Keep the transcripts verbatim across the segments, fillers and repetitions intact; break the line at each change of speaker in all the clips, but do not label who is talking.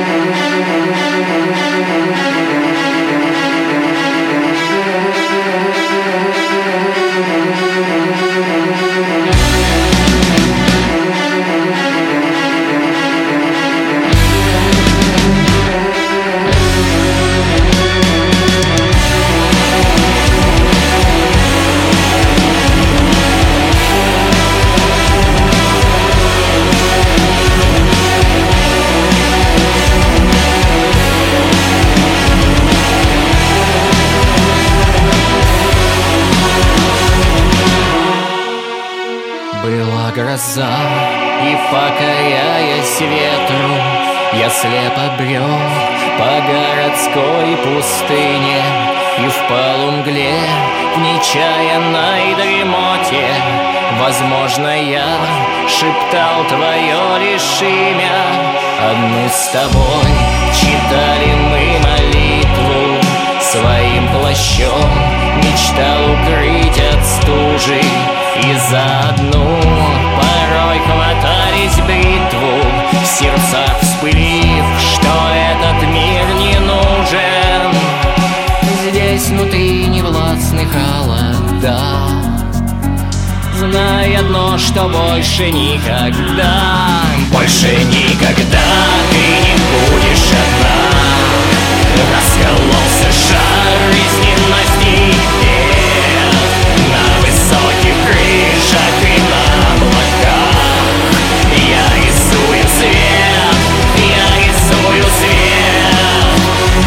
Была гроза, и, покоряясь ветру, я слепо брел по городской пустыне. И в полумгле, в нечаянной дремоте, возможно, я шептал твое лишь имя. Одну с тобой читали мы молитву, своим плащом мечтал укрыть от стужи. И за одну порой хватались бритву, в сердцах вспылив, что этот мир не нужен. Здесь внутри невластны холода, знай одно, что больше никогда, больше никогда ты не будешь одна. Раскололся шар из ненастей, на высоких крышах и на облаках. Я рисую свет, я рисую свет.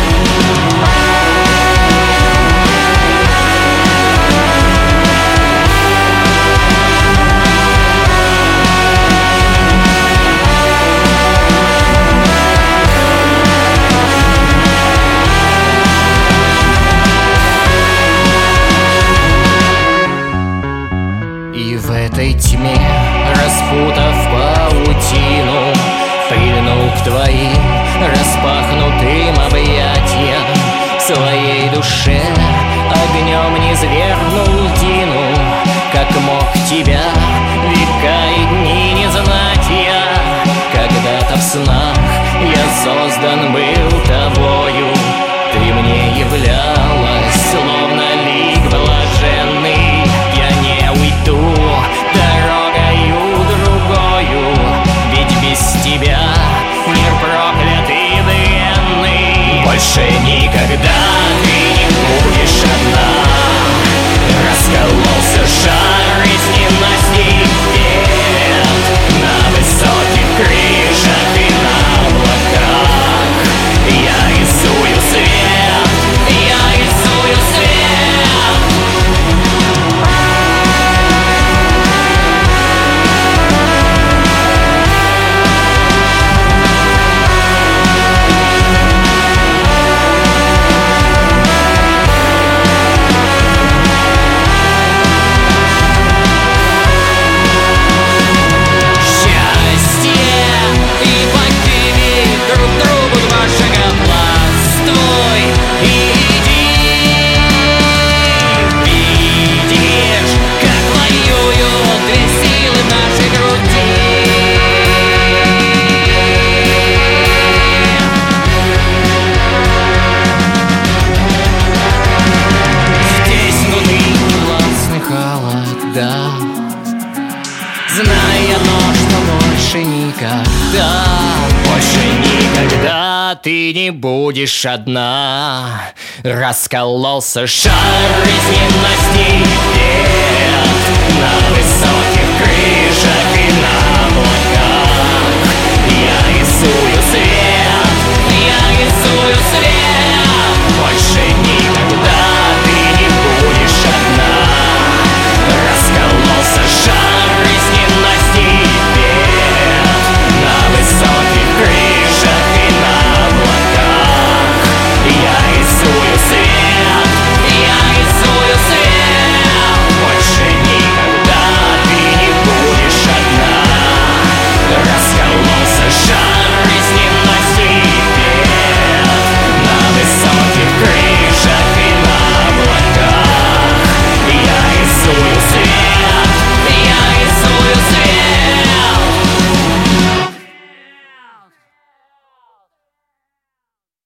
И в этой тьме, распутав паутину, прильнул к твоим распахнутым объятиям. В своей душе огнем не свергнул тину, как мог тебя века и дни не знать я. Когда-то в снах я создан был тобою, ты мне являлась, словно лик блаженный. Я не уйду дорогою другою, ведь без тебя мир проклятый дрянный. Больше никогда ты не будешь одна. Раскололся шар из ненастей лет, на высоких крышах и на облаках. Я рисую свет, я рисую свет. Знай одно, что больше никогда, больше никогда ты не будешь одна. Раскололся шар из ненастей лет, на высоких крышах и на облаках.